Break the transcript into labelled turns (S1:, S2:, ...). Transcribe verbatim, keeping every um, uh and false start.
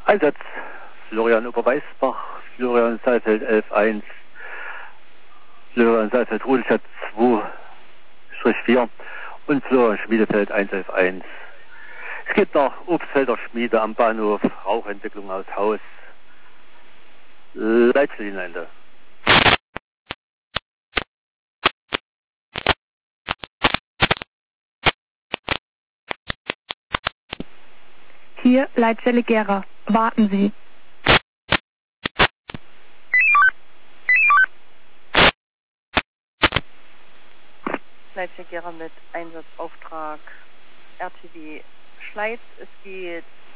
S1: Einsatz Florian Oberweisbach, Florian Saalfeld elf eins, Florian Saalfeld Rudelstadt zwei vier und Florian Schmiedefeld eins elf eins. Es geht nach Obstfelder Schmiede am Bahnhof, Rauchentwicklung aus Haus, Leitlinenende.
S2: Hier Leitstelle Gera. Warten Sie.
S3: Leitstelle Gera mit Einsatzauftrag R T W Schleiz. Es geht